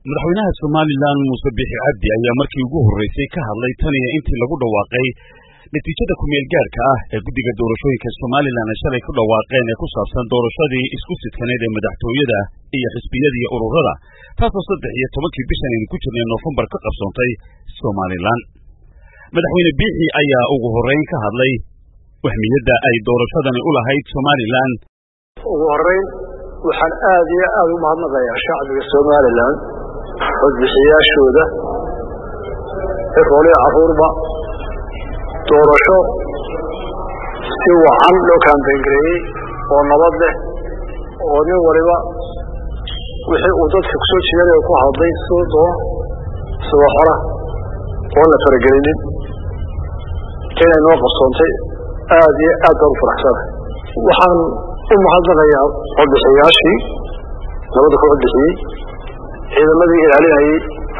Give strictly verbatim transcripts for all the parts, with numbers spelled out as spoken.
madaxweynaha Soomaaliland Muuse Biixi Cabdi ayaa markii ugu horeysay ka hadlay tan iyo intii lagu dhawaaqay natiijada ku meel gaarka ah ee guddiga doorashooyinka Soomaaliland shalay ku dhawaaqeen ee ku saabsan doorashadii isku sidkaneed ee madaxtooyada iyo xisbiyada iyo ururada taasoo saddex iyo tobankii bishan ku jirnay November ka qabsoontay Soomaaliland. madaxweyne Biixi ayaa ugu horeyn ka hadlay wahmiyada ay doorashadani u lahayd Soomaaliland. ugu horeyn waxaan aad iyo aad u mahadnaqayaa shacbiga Soomaaliland codbixiyaashooda rooli caruurba doorasho si wacan loo kaambeyn gareeyey oo nabad leh oo nin waliba wixii uu dadka ku soo jeeday ku hadlay soo doo soo xora oo la faragelinin inay noo qabsoontay aad iyo aad baan u faraxsanahay. waxaan u mahadnaqayaa codbixiyaashii labada ku codbixiyey ciidamadii ilaalinayay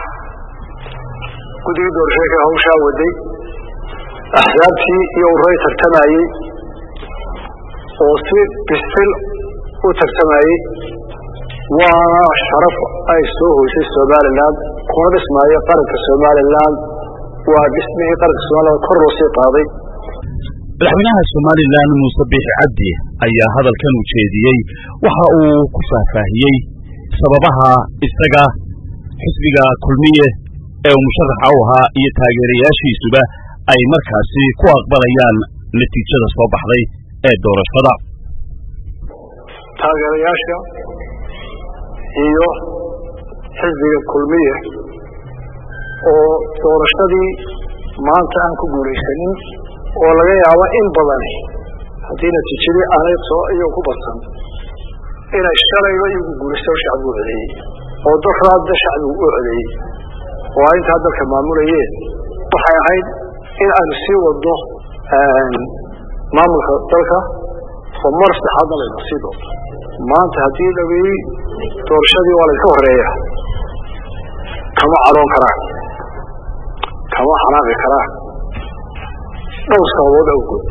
guddiga doorashooyinka hawshaa waday axsaabtii iyo uray tartamayey oo si bisil u tartamayey waana sharaf ay soo hoysay Soomaaliland kuna dhismaayo qaranka Soomaaliland waa dhismihii qaranka Soomaaliland kor loo sii qaaday. madaxweynaha Soomaaliland Muuse Biixi Cabdi ayaa hadalkan u jeediyey waxa uu ku faahfaahiyey sababaha isaga xisbiga kulmiye ee uu musharaxa u ahaa iyo taageerayaashiisuba ay markaasi ku aqbalayaan natiijada soo baxday ee doorashada. taageerayaasha iyo xisbiga kulmiye oo doorashadii maanta aan ku guulaysanin oo laga yaabo in badan haddii natiijadii aanay soo iyo ku badsan inay shalayba igu guulaysto shacbigu codeeyey oo daraadda shacbigu u codeeyey oo ay intaa dalka maamulayeen waxay ahayd in aanu sii wadno maamulka dalka oo mar saddexaadna layna sii doonto. maanta haddii dhaweeyey doorashadii waa layska horeeya kama caroon karaan kama xanaaqi karaan dhowr sababood awgood.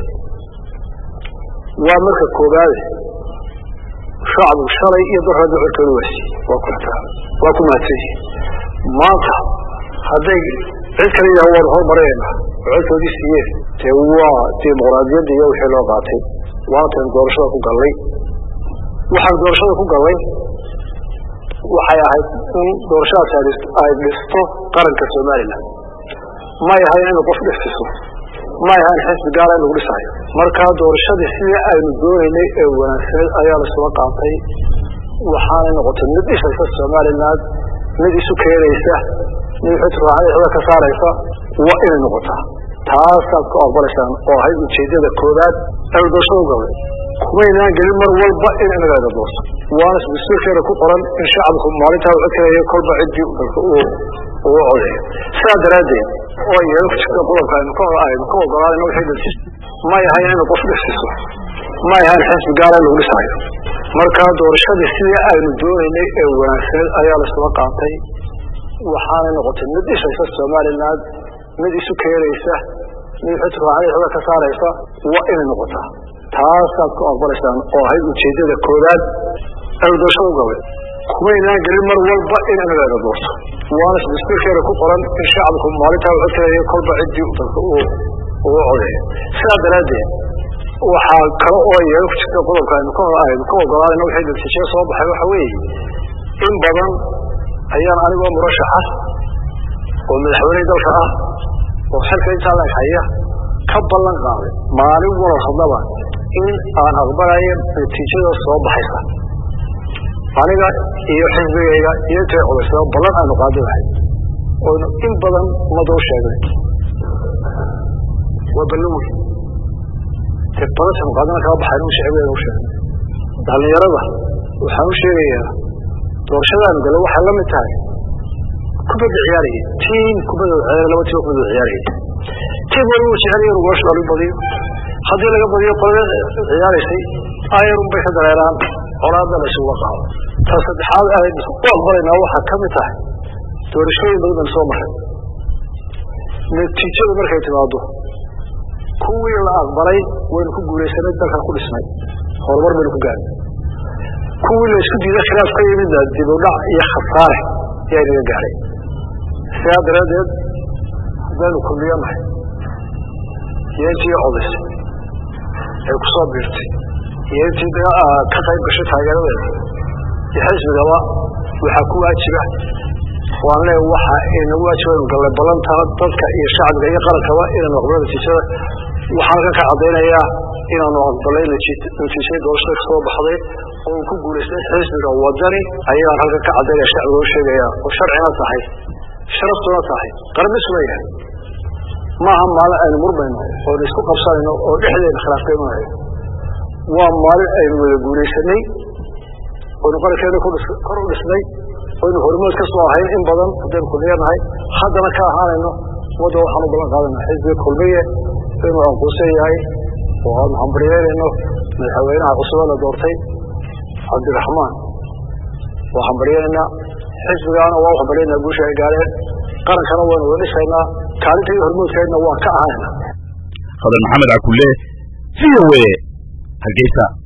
waa marka koobaade shacbigu shalay iyo daraadda codkooda waasi waa ku xitaa waa ku mahadsan maanta hadday cid kale yidhaha waan horumarayna codkoodii siiyeen dee waa dimuqraadiyadda iyo wixii loo qaatay waatan doorashada ku gallay. waxaan doorashada ku gallay waxay ahayd in doorashadaas ay dhisto qaranka Soomaaliland may ahayn in qof dhistiso may ahayn xisbi gaar ah lagu dhisayo. markaa doorashadii sidii aynu doonaynay ee wanaagsaneed ayaa la soo qaatay waxaanay noqotay mid dhisaysa Soomaaliland mid isu keenaysa mid xutraacada ka saaraysa waa inay noqotaa taasaad ku aqbalaysaan oo ahay ujeedada koowaad ee doorashada galay kumaynaan gelin mar walba in inaga doorso waana isbeddelkeeda ku qoran in shacabku maalintaa u codkaya kolba ciddii uu uu codeeyo. sidaa daraaddeed oo iyaga ku jirta qodobka aynu ka aynu ka ogolaanayno wixii dadkiis may ahayn in qof dhistiso may ahayn xisbi gaar ah lagu dhisayo. markaa doorashadii sidii aynu doonaynay ee wanaagsaneed ayaa la soo qaatay waxaanay noqotay mid dhisaysa Soomaaliland mid isu keenaysa mid xutraacada ka saaraysa waa inay noqotaa taasaad ku aqbalaysaan oo ahay ujeedada koowaad ee doorashada galay kumaynaan gelin mar walba in inaga doorso waana isbeddelkeeda ku qoran in shacabku maalintaa u codkaya kolba ciddii uu uu codeeyo. sidaa daraaddeed waxaa kale oo iyaga ku jirta qodobka aynu ka aynu ka ogolaanayno wixii natiijada soo baxay waxa weeye in badan ayaan anigoo murashaxa oo madaxweyne dalka ah oo xilka intaa la haya ka ballan qaaday maalin walba hadaba in aan aqbalayo natiijada soo baxaysa aniga iyo xisbigayga iyo tay codaysa ballan aanu qaadanahay oo in badan madoo sheegay waa ballan weyn ee badan qaadana ka baxay inuu shacbiga u sheegay dhalinyarada waxaan u sheegayaa doorashadan galay waxa la mid tahay kubadda ciyaaraya team kubadda ciyaaraya laba tiim kubadda ciyaaraya team walba ciyaaraya ugu shaqo badiyo haddii laga badiyo qolada ciyaaraysay ayar un bay ka dareeraan colaadda la isugu qaado. taas saddexaad ay u aqbalayna waxa ka mid tahay doorashooyin badan soo maray natiijadu markay timaado kuwii la aqbalay waynu ku guulaysanay dalka ku dhisnay horumar baynu ku gaarnay kuwii la isku diiday khilaaf ka yimid dib u dhac iyo khasaare yaa inaga gaaray sidaa daraaddeed haddaanu kulmiyanahay iyo intii codis ee ku soo biirtay iyo intii ka qayb gashay taageeradeeda iyo xisbigaba waxaa ku waajiba waan leeyahay waxa inagu waajiba inu galle ballantaa dadka iyo shacbiga iyo qarankaba inaanu aqbalno natiijada waxaan halkan ka caddaynayaa inaanu aqbalay natiijada doorashada ka soo baxday oo ku guulaystay xisbiga wadani ayaan halkan ka caddaynaya shacbiga u sheegaya oo sharcina tahay sharaftuna tahay qarabisuna yahay maaha maalin aynu murmayno oo isku qabsanayno oo dhexdeena khilaaf ka imanayo waa maalin aynu wada guulaysanay oo qarankeena kor u dhisnay oo hormood ka soo ahayn in badan haddaynu kulmiyanahay haddana ka ahaanayno wadda waxaan u ballan qaadanaa xisbiga kulmiye inuu anquusan yahay oo aanu hambaryeerayno madaxweynaha cusub la doortay cabdiraxmaan waa hambaryeeraynaa xisbigaana waa u hambaryeynaa guusha ay gaareen qarankana waynu wada dhisaynaa kaalinta iyo hormoodkeedna waan ka ahaynaa Khadar Maxamed Cakulle V O A Hargeysa.